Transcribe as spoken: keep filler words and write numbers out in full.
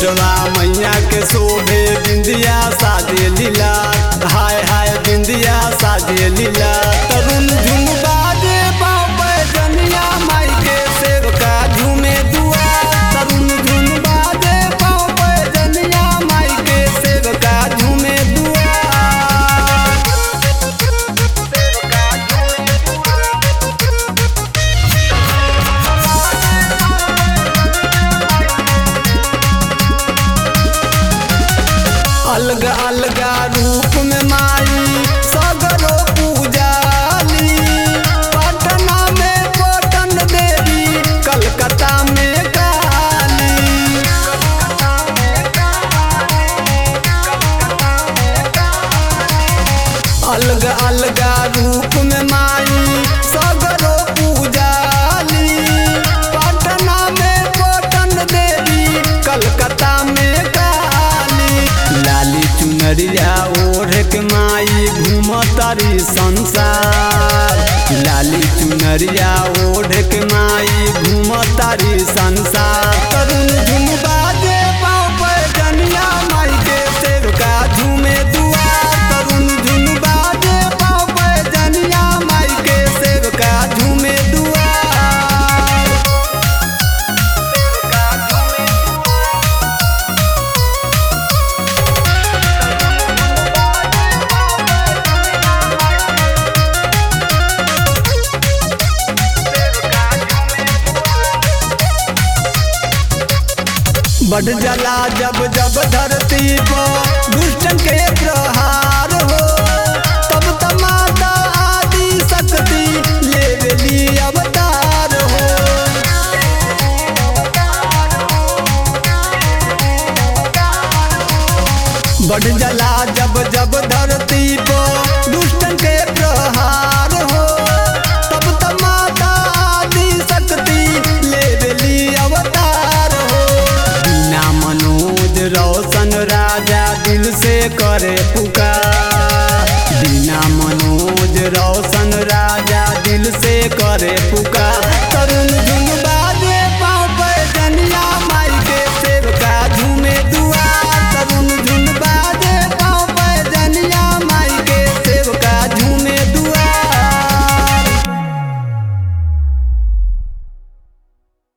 मुछवा मैया के शोभे बिंदिया साजे लीला हाय हाय बिंदिया साजे लीला तरुण झुम बाजे पाँव पे जनिया माई के सेवका झूमे दुआ तरुण झुम बाजे पाँव पे जनिया माई के सेवका झूमे दुआ अलग अलगा रूप में माई सगरो पूजाली पटना में पटन देवी कलकत्ता में काली अलग अलगा रूप में माई सगरो पूजाली पटना में पटन देवी कलकत्ता में लाली चुनरिया ओढ़ के माई घूमतारी संसार लाली चुनरिया ओढ़ के माई घूमतारी संसार तरुण झुम बाजे पाँव पे जनिया माई के सेवका झूमे दुआ तरुण झुम बाजे पाँव पे जनिया माई के सेवका झूमे दुआ बढ़ जला जब जब धरती पर दुष्टन के प्रहार हो तब तमाता आदि शक्ति लेवली अवतार हो बढ़ जला जब जब धरती पर दुष्टन के प्रहार हो तब तमाता आदि शक्ति लेवली अवतार हो मनोज रोशन राजा दिल से करे पुकार बिना मनोज रोशन राजा दिल से करे पुकार